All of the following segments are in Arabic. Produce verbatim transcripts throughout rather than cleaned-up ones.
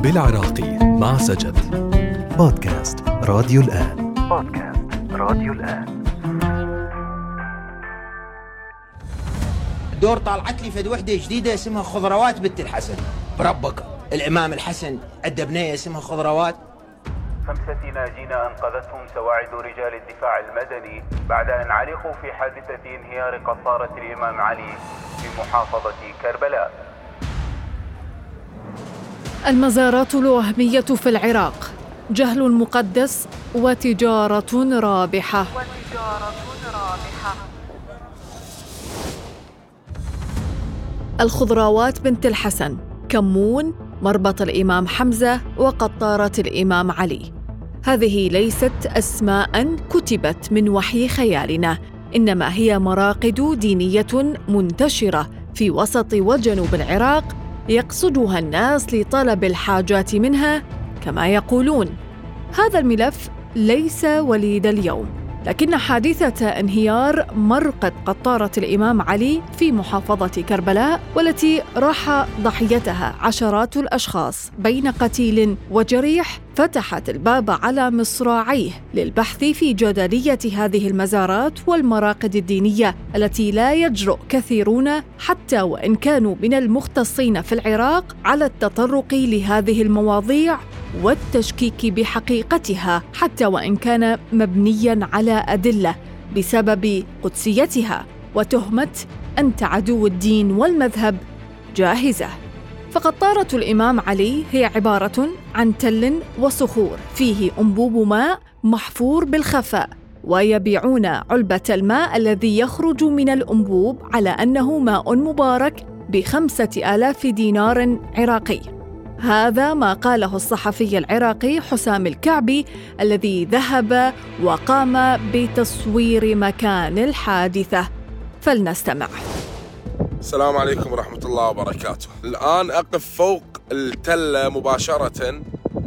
بالعراقي مع سجد. بودكاست راديو الآن. بودكاست راديو الآن. دور طالعت لي فد وحدة جديدة اسمها خضروات بنت الحسن. بربك الإمام الحسن عنده بنية اسمها خضروات. خمسة ناجين أنقذتهم سواعد رجال الدفاع المدني بعد أن علقوا في حادثة انهيار قطارة الإمام علي في محافظة كربلاء. المزارات الوهمية في العراق، جهل مقدس وتجارة رابحة. وتجارة رابحة. الخضروات بنت الحسن، كمون، مربط الإمام حمزة وقطارة الإمام علي. هذه ليست أسماء كتبت من وحي خيالنا، إنما هي مراقد دينية منتشرة في وسط وجنوب العراق يقصدها الناس لطلب الحاجات منها كما يقولون. هذا الملف ليس وليد اليوم، لكن حادثة انهيار مرقد قطارة الإمام علي في محافظة كربلاء، والتي راح ضحيتها عشرات الأشخاص بين قتيل وجريح، فتحت الباب على مصراعيه للبحث في جدلية هذه المزارات والمراقد الدينية التي لا يجرؤ كثيرون حتى وإن كانوا من المختصين في العراق على التطرق لهذه المواضيع والتشكيك بحقيقتها، حتى وإن كان مبنياً على أدلة بسبب قدسيتها وتهمة أنت عدو الدين والمذهب جاهزة. فقطارة الإمام علي هي عبارة عن تل وصخور فيه أنبوب ماء محفور بالخفاء، ويبيعون علبة الماء الذي يخرج من الأنبوب على أنه ماء مبارك بخمسة آلاف دينار عراقي. هذا ما قاله الصحفي العراقي حسام الكعبي الذي ذهب وقام بتصوير مكان الحادثة. فلنستمع. السلام عليكم ورحمة الله وبركاته. الآن أقف فوق التلة مباشرة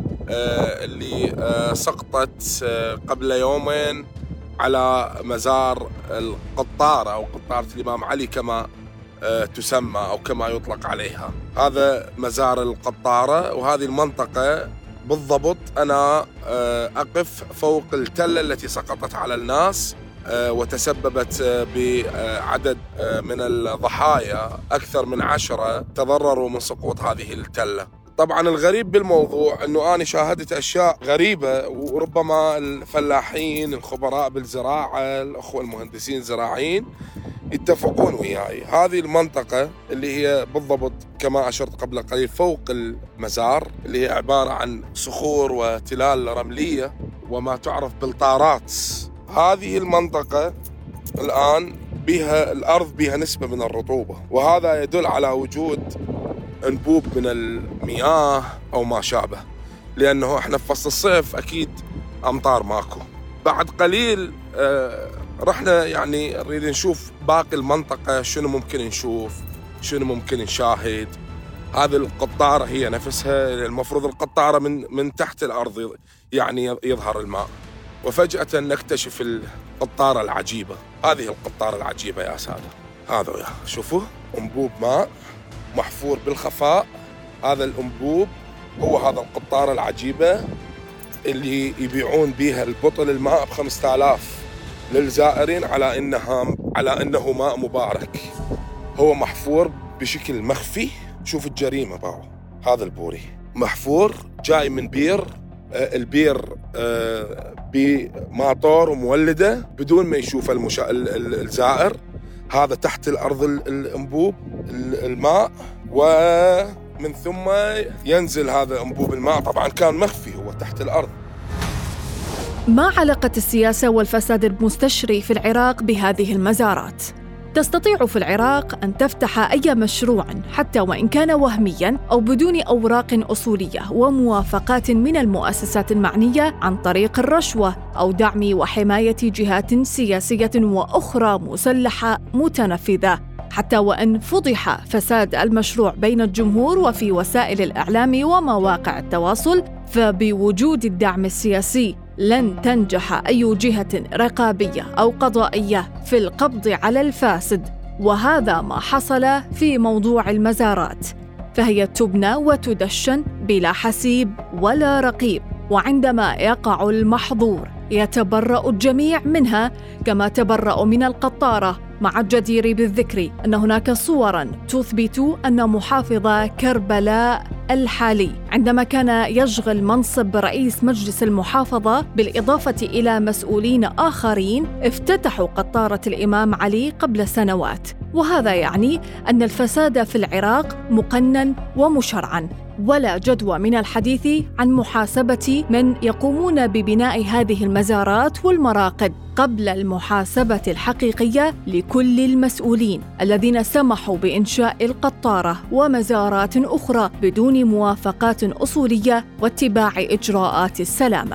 اللي سقطت قبل يومين على مزار القطارة أو قطارة الإمام علي كما تسمى أو كما يطلق عليها. هذا مزار القطارة، وهذه المنطقة بالضبط أنا أقف فوق التلة التي سقطت على الناس وتسببت بعدد من الضحايا، أكثر من عشرة تضرروا من سقوط هذه التلة. طبعا الغريب بالموضوع أنه أنا شاهدت أشياء غريبة، وربما الفلاحين الخبراء بالزراعة الأخوة المهندسين الزراعيين يتفقون وياي. هذه المنطقة اللي هي بالضبط كما أشرت قبل قليل فوق المزار، اللي هي عبارة عن صخور وتلال رملية وما تعرف بالطارات. هذه المنطقة الآن بها الأرض بها نسبة من الرطوبة، وهذا يدل على وجود أنبوب من المياه أو ما شابه، لأنه إحنا في فصل الصيف أكيد أمطار ماكو. بعد قليل آه رحنا يعني نريد نشوف باقي المنطقة، شنو ممكن نشوف، شنو ممكن نشاهد. هذه القطارة هي نفسها المفروض القطارة من من تحت الأرض يعني يظهر الماء، وفجأة نكتشف القطارة العجيبة. هذه القطارة العجيبة يا سادة، هذا شوفوا أنبوب ماء محفور بالخفاء. هذا الأنبوب هو هذا القطارة العجيبة اللي يبيعون بها البطل الماء بخمسة آلاف للزائرين على إنها على إنه ماء مبارك. هو محفور بشكل مخفي. شوف الجريمة باو، هذا البوري محفور جاي من بير، البير بماطور ومولدة بدون ما يشوف المشا... الزائر. هذا تحت الأرض الأنبوب الماء، ومن ثم ينزل هذا أنبوب الماء. طبعا كان مخفي، هو تحت الأرض. ما علاقة السياسة والفساد المستشري في العراق بهذه المزارات؟ تستطيع في العراق أن تفتح أي مشروع حتى وإن كان وهمياً أو بدون أوراق أصولية وموافقات من المؤسسات المعنية عن طريق الرشوة أو دعم وحماية جهات سياسية وأخرى مسلحة متنفذة، حتى وإن فضح فساد المشروع بين الجمهور وفي وسائل الإعلام ومواقع التواصل، فبوجود الدعم السياسي لن تنجح أي جهة رقابية أو قضائية في القبض على الفاسد. وهذا ما حصل في موضوع المزارات. فهي تبنى وتدشن بلا حسيب ولا رقيب، وعندما يقع المحظور يتبرأ الجميع منها كما تبرأوا من القطارة، مع الجدير بالذكر أن هناك صوراً تثبت أن محافظ كربلاء الحالي عندما كان يشغل منصب رئيس مجلس المحافظة بالإضافة إلى مسؤولين آخرين افتتحوا قطارة الإمام علي قبل سنوات. وهذا يعني أن الفساد في العراق مقنن ومشرعاً، ولا جدوى من الحديث عن محاسبة من يقومون ببناء هذه المزارات والمراقد قبل المحاسبة الحقيقية لكل المسؤولين الذين سمحوا بإنشاء القطارة ومزارات أخرى بدون موافقات أصولية واتباع إجراءات السلامة.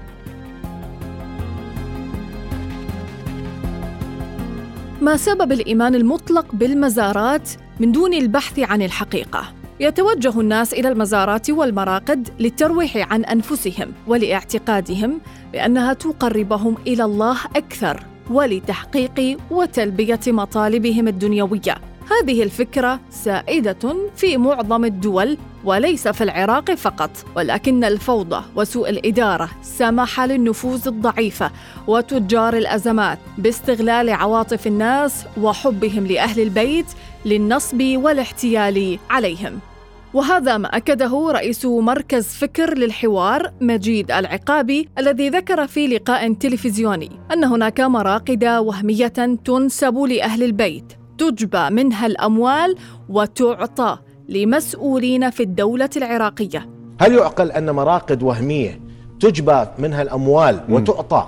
ما سبب الإيمان المطلق بالمزارات من دون البحث عن الحقيقة؟ يتوجه الناس إلى المزارات والمراقد للترويح عن أنفسهم ولاعتقادهم بأنها تقربهم إلى الله أكثر ولتحقيق وتلبية مطالبهم الدنيوية. هذه الفكرة سائدة في معظم الدول وليس في العراق فقط، ولكن الفوضى وسوء الإدارة سمح للنفوذ الضعيفة وتجار الأزمات باستغلال عواطف الناس وحبهم لأهل البيت للنصب والاحتيال عليهم. وهذا ما أكده رئيس مركز فكر للحوار مجيد العقابي، الذي ذكر في لقاء تلفزيوني أن هناك مراقد وهمية تنسب لأهل البيت تجبى منها الأموال وتعطى لمسؤولين في الدولة العراقية. هل يعقل أن مراقد وهمية تجبى منها الأموال وتعطى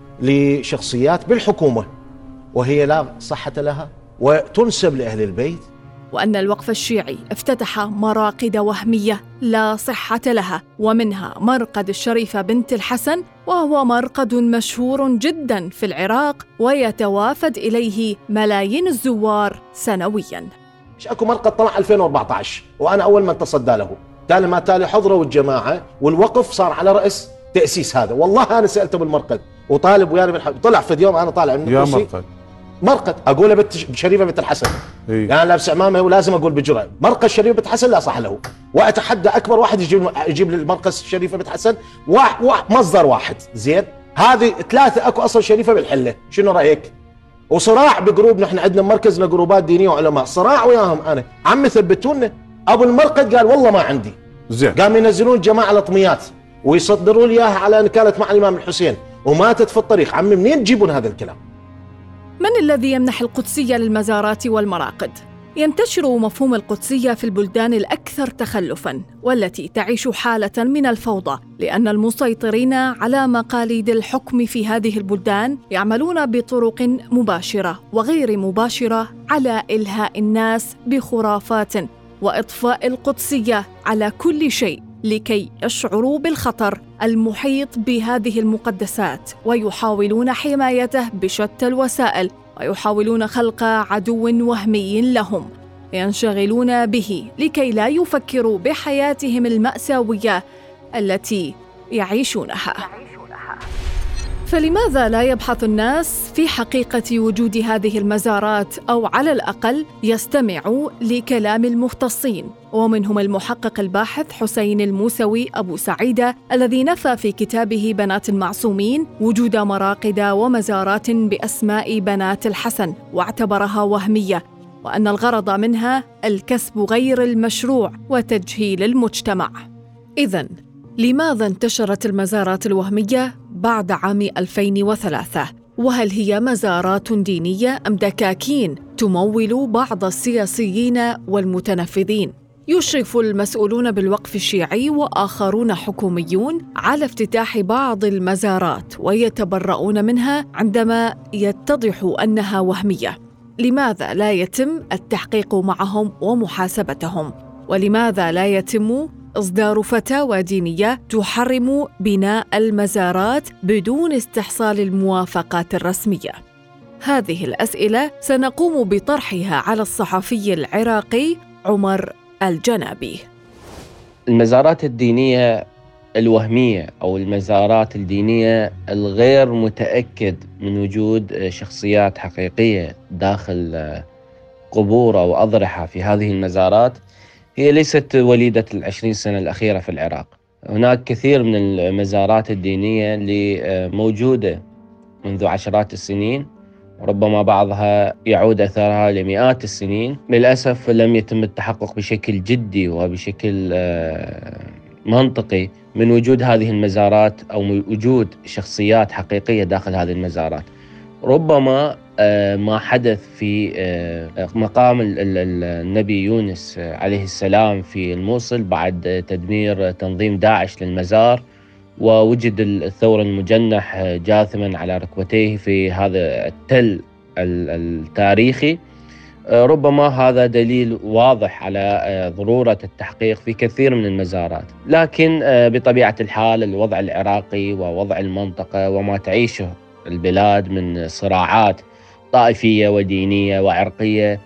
لشخصيات بالحكومة وهي لا صحة لها وتنسب لأهل البيت؟ وأن الوقف الشيعي افتتح مراقد وهمية لا صحة لها، ومنها مرقد الشريفة بنت الحسن، وهو مرقد مشهور جداً في العراق ويتوافد إليه ملايين الزوار سنوياً. مش أكو مرقد طلع ألفين وأربعة عشر وأنا أول من تصدى له، تالي ما تالي حضروا الجماعة والوقف صار على رأس تأسيس هذا. والله أنا سألته بالمرقد وطالب ويانا بالحب، طلع في يوم أنا طالع من الكرسي مرقد مرقد أقوله بنت شريفة بنت الحسن، إيه؟ يعني لابس عمامة ولازم أقول بجرأة مرقد شريفة بنت الحسن لا صح له، وأتحدى أكبر واحد يجيب يجيب لي المرقد شريفة بنت الحسن واحد واحد مصدر واحد. زين هذه ثلاثة أكو أصل شريفة بالحلة، شنو رأيك؟ وصراع بجروب، نحن عندنا مركزنا جروبات دينية وعلماء، صراع وياهم أنا عم ثبتونا. أبو المرقد قال والله ما عندي، زين قام ينزلون جماعة الأطميات ويصدرون إياها على أن كانت مع الإمام الحسين وماتت في الطريق. عم منين تجيبون هذا الكلام؟ من الذي يمنح القدسية للمزارات والمراقد؟ ينتشر مفهوم القدسية في البلدان الأكثر تخلفاً والتي تعيش حالة من الفوضى، لأن المسيطرين على مقاليد الحكم في هذه البلدان يعملون بطرق مباشرة وغير مباشرة على إلهاء الناس بخرافات وإطفاء القدسية على كل شيء لكي يشعروا بالخطر المحيط بهذه المقدسات، ويحاولون حمايته بشتى الوسائل، ويحاولون خلق عدو وهمي لهم ينشغلون به لكي لا يفكروا بحياتهم المأساوية التي يعيشونها. فلماذا لا يبحث الناس في حقيقة وجود هذه المزارات، أو على الأقل يستمعوا لكلام المختصين، ومنهم المحقق الباحث حسين الموسوي أبو سعيدة الذي نفى في كتابه بنات المعصومين وجود مراقد ومزارات بأسماء بنات الحسن، واعتبرها وهمية، وأن الغرض منها الكسب غير المشروع وتجهيل المجتمع. إذن لماذا انتشرت المزارات الوهمية بعد عام ألفين وثلاثة؟ وهل هي مزارات دينية أم دكاكين تمول بعض السياسيين والمتنفذين؟ يشرف المسؤولون بالوقف الشيعي وآخرون حكوميون على افتتاح بعض المزارات ويتبرؤون منها عندما يتضح أنها وهمية. لماذا لا يتم التحقيق معهم ومحاسبتهم؟ ولماذا لا يتم إصدار فتاوى دينية تحرم بناء المزارات بدون استحصال الموافقات الرسمية؟ هذه الأسئلة سنقوم بطرحها على الصحفي العراقي عمر الجنابي. المزارات الدينية الوهمية أو المزارات الدينية الغير متأكد من وجود شخصيات حقيقية داخل قبور أو أضرحة في هذه المزارات هي ليست وليدة العشرين سنة الأخيرة في العراق. هناك كثير من المزارات الدينية اللي موجودة منذ عشرات السنين، ربما بعضها يعود أثرها لمئات السنين. للأسف لم يتم التحقق بشكل جدي وبشكل منطقي من وجود هذه المزارات أو وجود شخصيات حقيقية داخل هذه المزارات. ربما ما حدث في مقام النبي يونس عليه السلام في الموصل بعد تدمير تنظيم داعش للمزار، ووجد الثور المجنح جاثما على ركبتيه في هذا التل التاريخي، ربما هذا دليل واضح على ضرورة التحقيق في كثير من المزارات. لكن بطبيعة الحال الوضع العراقي ووضع المنطقة وما تعيشه البلاد من صراعات طائفية ودينية وعرقية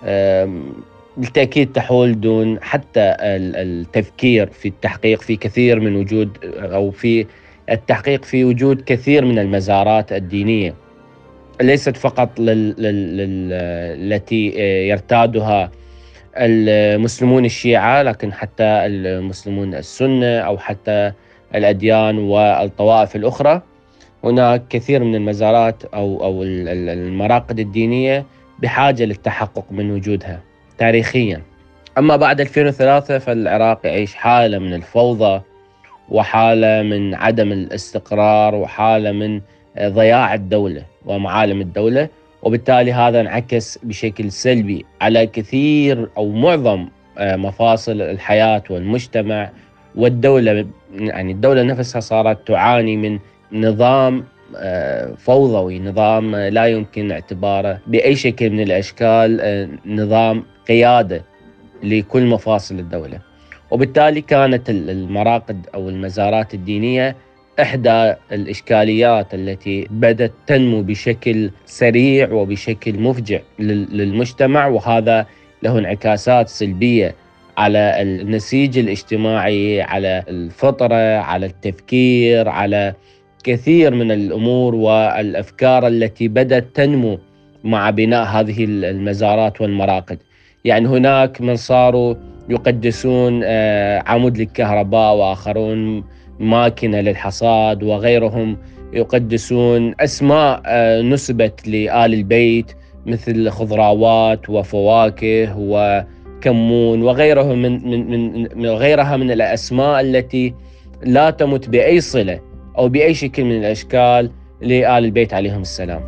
بالتأكيد تحول دون حتى التفكير في التحقيق في كثير من وجود أو في التحقيق في وجود كثير من المزارات الدينية، ليست فقط لل... لل... التي يرتادها المسلمون الشيعة، لكن حتى المسلمون السنة أو حتى الأديان والطوائف الأخرى. هناك كثير من المزارات أو أو المراقد الدينية بحاجة للتحقق من وجودها تاريخيا. أما بعد ألفين وثلاثة فالعراق يعيش حالة من الفوضى وحالة من عدم الاستقرار وحالة من ضياع الدولة ومعالم الدولة، وبالتالي هذا انعكس بشكل سلبي على كثير أو معظم مفاصل الحياة والمجتمع والدولة. يعني الدولة نفسها صارت تعاني من نظام فوضوي، نظام لا يمكن اعتباره بأي شكل من الأشكال نظام قيادة لكل مفاصل الدولة. وبالتالي كانت المراقد أو المزارات الدينية إحدى الإشكاليات التي بدأت تنمو بشكل سريع وبشكل مفجع للمجتمع، وهذا له انعكاسات سلبية على النسيج الاجتماعي، على الفطرة، على التفكير، على كثير من الأمور والأفكار التي بدأت تنمو مع بناء هذه المزارات والمراقد. يعني هناك من صاروا يقدسون عمود للكهرباء، وآخرون ماكينة للحصاد، وغيرهم يقدسون أسماء نسبت لآل البيت مثل خضروات وفواكه وكمون وغيرها من, من, من غيرها من الأسماء التي لا تمت بأي صلة أو بأي شكل من الأشكال لآل البيت عليهم السلام.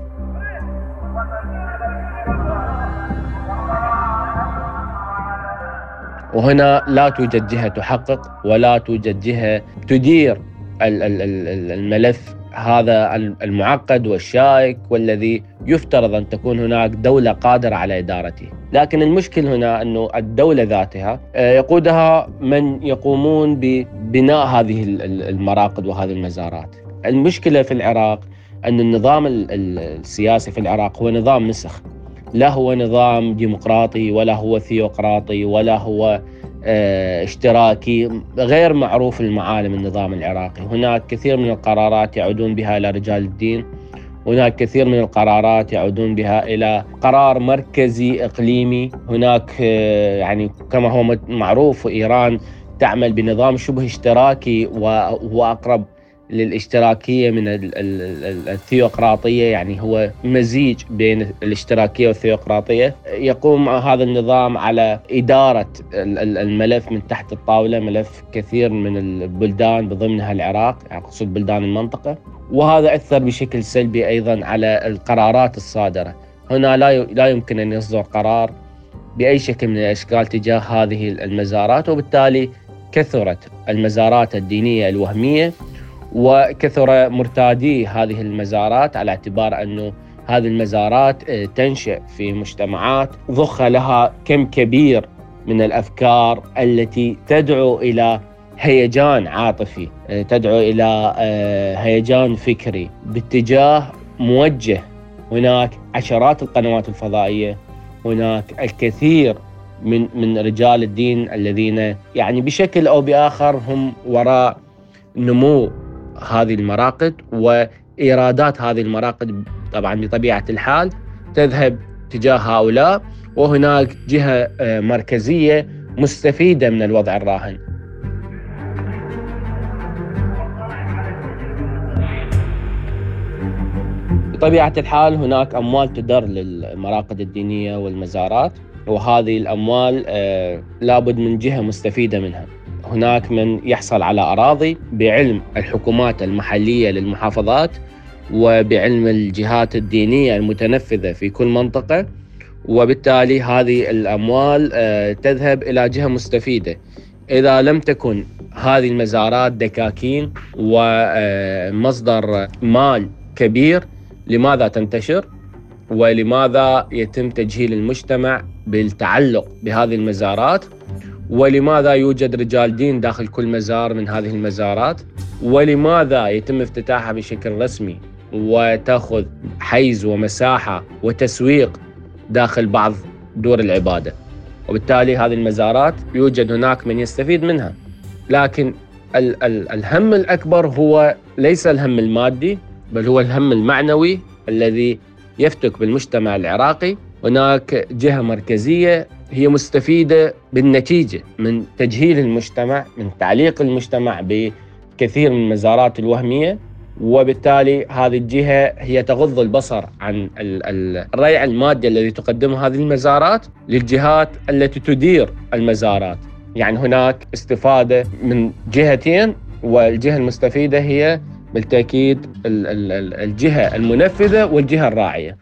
وهنا لا توجد جهة تحقق ولا توجد جهة تدير الملف هذا المعقد والشائك، والذي يفترض أن تكون هناك دولة قادرة على إدارته. لكن المشكل هنا أنه الدولة ذاتها يقودها من يقومون ببناء هذه المراقد وهذه المزارات. المشكلة في العراق أن النظام السياسي في العراق هو نظام مسخ، لا هو نظام ديمقراطي ولا هو ثيوقراطي ولا هو اشتراكي، غير معروف المعالم النظام العراقي. هناك كثير من القرارات يعودون بها إلى رجال الدين، هناك كثير من القرارات يعودون بها إلى قرار مركزي إقليمي. هناك يعني كما هو معروف إيران تعمل بنظام شبه اشتراكي وهو أقرب للاشتراكية من الثيوقراطية، يعني هو مزيج بين الاشتراكية والثيوقراطية. يقوم هذا النظام على إدارة الملف من تحت الطاولة، ملف كثير من البلدان بضمنها العراق، يعني أقصد بلدان المنطقة، وهذا أثر بشكل سلبي أيضا على القرارات الصادرة. هنا لا لا يمكن أن يصدر قرار بأي شكل من الأشكال تجاه هذه المزارات، وبالتالي كثرت المزارات الدينية الوهمية وكثر مرتادي هذه المزارات، على اعتبار أنه هذه المزارات تنشأ في مجتمعات ضخ لها كم كبير من الأفكار التي تدعو إلى هيجان عاطفي، تدعو إلى هيجان فكري باتجاه موجه. هناك عشرات القنوات الفضائية، هناك الكثير من من رجال الدين الذين يعني بشكل أو بآخر هم وراء نمو هذه المراقد وإيرادات هذه المراقد. طبعا بطبيعة الحال تذهب تجاه هؤلاء، وهناك جهة مركزية مستفيدة من الوضع الراهن. بطبيعة الحال هناك أموال تدر للمراقد الدينية والمزارات، وهذه الأموال آه لابد من جهة مستفيدة منها. هناك من يحصل على أراضي بعلم الحكومات المحلية للمحافظات وبعلم الجهات الدينية المتنفذة في كل منطقة، وبالتالي هذه الأموال آه تذهب إلى جهة مستفيدة. إذا لم تكن هذه المزارات دكاكين ومصدر مال كبير، لماذا تنتشر؟ ولماذا يتم تجهيل المجتمع بالتعلق بهذه المزارات؟ ولماذا يوجد رجال دين داخل كل مزار من هذه المزارات؟ ولماذا يتم افتتاحها بشكل رسمي وتأخذ حيز ومساحة وتسويق داخل بعض دور العبادة؟ وبالتالي هذه المزارات يوجد هناك من يستفيد منها، لكن ال- ال- الهم الأكبر هو ليس الهم المادي، بل هو الهم المعنوي الذي يفتك بالمجتمع العراقي. هناك جهة مركزية هي مستفيدة بالنتيجة من تجهيل المجتمع، من تعليق المجتمع بكثير من المزارات الوهمية، وبالتالي هذه الجهة هي تغض البصر عن الريع المادي الذي تقدمه هذه المزارات للجهات التي تدير المزارات. يعني هناك استفادة من جهتين، والجهة المستفيدة هي بالتأكيد الجهة المنفذة والجهة الراعية.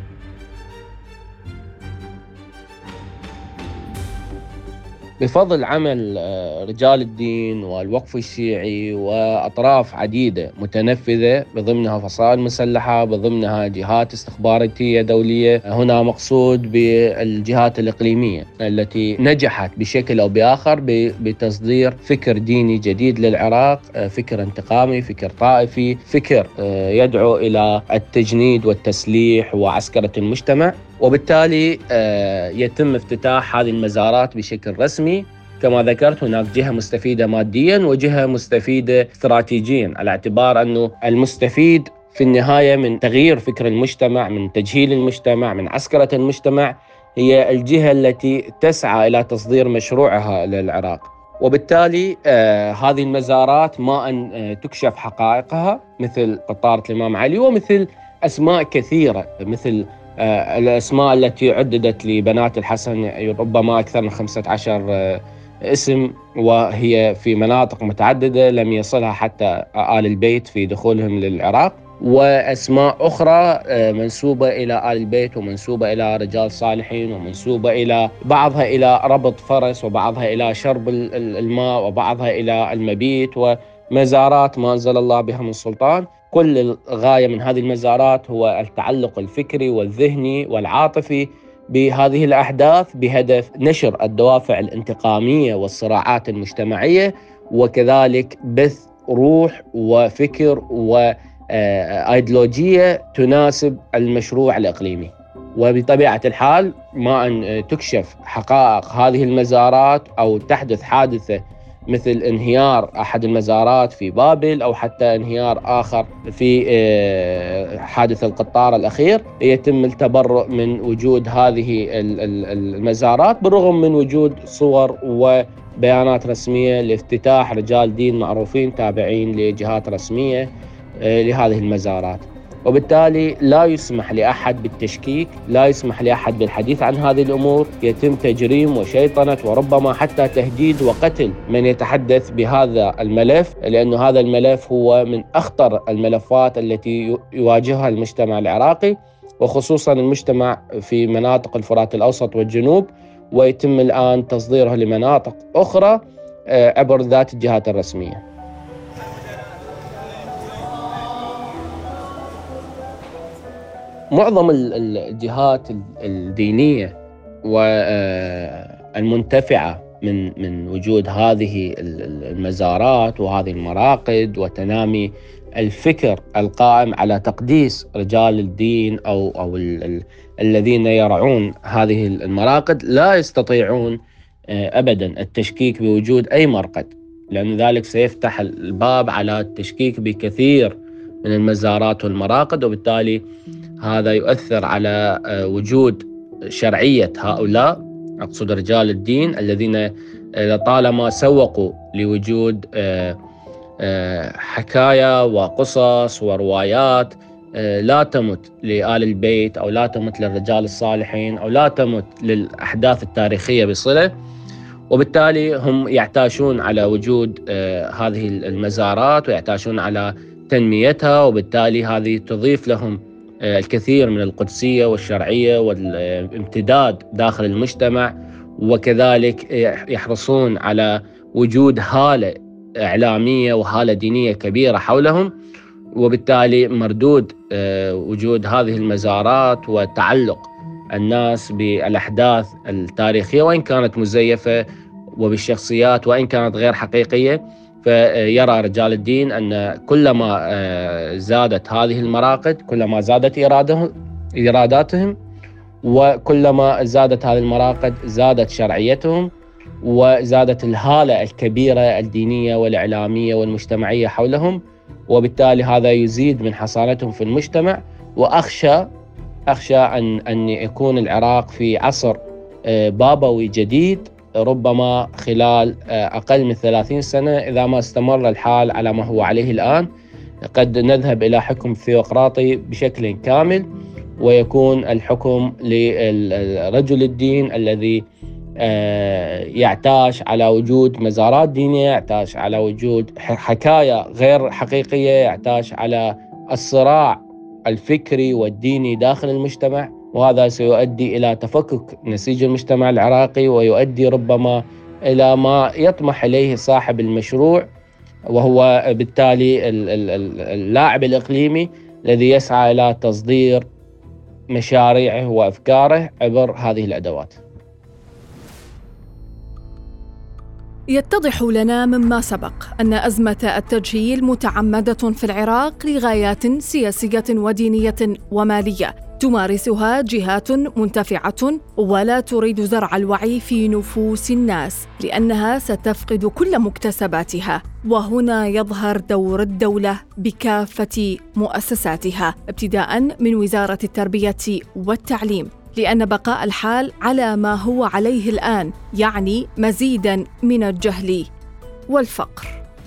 بفضل عمل رجال الدين والوقف الشيعي وأطراف عديدة متنفذة، بضمنها فصائل مسلحة، بضمنها جهات استخباراتية دولية، هنا مقصود بالجهات الإقليمية التي نجحت بشكل أو بآخر بتصدير فكر ديني جديد للعراق، فكر انتقامي، فكر طائفي، فكر يدعو إلى التجنيد والتسليح وعسكرة المجتمع. وبالتالي يتم افتتاح هذه المزارات بشكل رسمي. كما ذكرت هناك جهة مستفيدة مادياً وجهة مستفيدة استراتيجياً، على اعتبار أنه المستفيد في النهاية من تغيير فكر المجتمع، من تجهيل المجتمع، من عسكرة المجتمع، هي الجهة التي تسعى إلى تصدير مشروعها للعراق. وبالتالي آه هذه المزارات ما أن آه تكشف حقائقها مثل قطارة الإمام علي، ومثل أسماء كثيرة، مثل آه الأسماء التي عددت لبنات الحسن ربما أكثر من خمسة عشر آه اسم، وهي في مناطق متعددة لم يصلها حتى آل البيت في دخولهم للعراق، وأسماء أخرى آه منسوبة إلى آل البيت ومنسوبة إلى رجال صالحين، ومنسوبة إلى بعضها إلى ربط فرس، وبعضها إلى شرب الماء، وبعضها إلى المبيت، ومزارات ما أنزل الله بها من سلطان. كل الغاية من هذه المزارات هو التعلق الفكري والذهني والعاطفي بهذه الأحداث، بهدف نشر الدوافع الانتقامية والصراعات المجتمعية، وكذلك بث روح وفكر وأيديولوجية تناسب المشروع الإقليمي. وبطبيعة الحال ما أن تكشف حقائق هذه المزارات أو تحدث حادثة مثل انهيار أحد المزارات في بابل، أو حتى انهيار آخر في حادث القطار الأخير، يتم التبرؤ من وجود هذه المزارات، بالرغم من وجود صور وبيانات رسمية لافتتاح رجال دين معروفين تابعين لجهات رسمية لهذه المزارات. وبالتالي لا يسمح لأحد بالتشكيك، لا يسمح لأحد بالحديث عن هذه الأمور. يتم تجريم وشيطنة وربما حتى تهديد وقتل من يتحدث بهذا الملف، لأن هذا الملف هو من أخطر الملفات التي يواجهها المجتمع العراقي، وخصوصا المجتمع في مناطق الفرات الأوسط والجنوب، ويتم الآن تصديرها لمناطق أخرى عبر ذات الجهات الرسمية. معظم الجهات الدينية والمنتفعة من من وجود هذه المزارات وهذه المراقد وتنامي الفكر القائم على تقديس رجال الدين أو أو الذين يرعون هذه المراقد لا يستطيعون أبدا التشكيك بوجود أي مرقد، لأن ذلك سيفتح الباب على التشكيك بكثير من المزارات والمراقد، وبالتالي هذا يؤثر على وجود شرعية هؤلاء أقصد رجال الدين الذين طالما سوقوا لوجود حكايا وقصص وروايات لا تمت لآل البيت أو لا تمت للرجال الصالحين أو لا تمت للأحداث التاريخية بصلة، وبالتالي هم يعتاشون على وجود هذه المزارات ويعتاشون على تنميتها، وبالتالي هذه تضيف لهم الكثير من القدسية والشرعية والامتداد داخل المجتمع، وكذلك يحرصون على وجود هالة إعلامية وهالة دينية كبيرة حولهم، وبالتالي مردود وجود هذه المزارات وتعلق الناس بالأحداث التاريخية وإن كانت مزيفة وبالشخصيات وإن كانت غير حقيقية. فيرى رجال الدين أن كلما زادت هذه المراقد كلما زادت إراداتهم، وكلما زادت هذه المراقد زادت شرعيتهم وزادت الهالة الكبيرة الدينية والإعلامية والمجتمعية حولهم، وبالتالي هذا يزيد من حصانتهم في المجتمع. وأخشى أخشى أن أن يكون العراق في عصر بابوي جديد ربما خلال أقل من ثلاثين سنة إذا ما استمر الحال على ما هو عليه الآن. قد نذهب إلى حكم ثيوقراطي بشكل كامل، ويكون الحكم لرجل الدين الذي يعتاش على وجود مزارات دينية، يعتاش على وجود حكاية غير حقيقية، يعتاش على الصراع الفكري والديني داخل المجتمع، وهذا سيؤدي إلى تفكك نسيج المجتمع العراقي، ويؤدي ربما إلى ما يطمح إليه صاحب المشروع، وهو بالتالي اللاعب الإقليمي الذي يسعى إلى تصدير مشاريعه وأفكاره عبر هذه الأدوات. يتضح لنا مما سبق أن أزمة التجهيل متعمدة في العراق لغايات سياسية ودينية ومالية تمارسها جهات منتفعة ولا تريد زرع الوعي في نفوس الناس، لأنها ستفقد كل مكتسباتها. وهنا يظهر دور الدولة بكافة مؤسساتها ابتداء من وزارة التربية والتعليم، لأن بقاء الحال على ما هو عليه الآن يعني مزيداً من الجهل والفقر.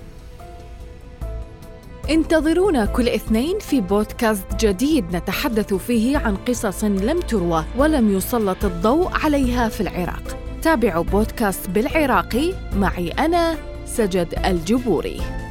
انتظرونا كل اثنين في بودكاست جديد نتحدث فيه عن قصص لم تروى ولم يسلط الضوء عليها في العراق. تابعوا بودكاست بالعراقي معي أنا سجد الجبوري.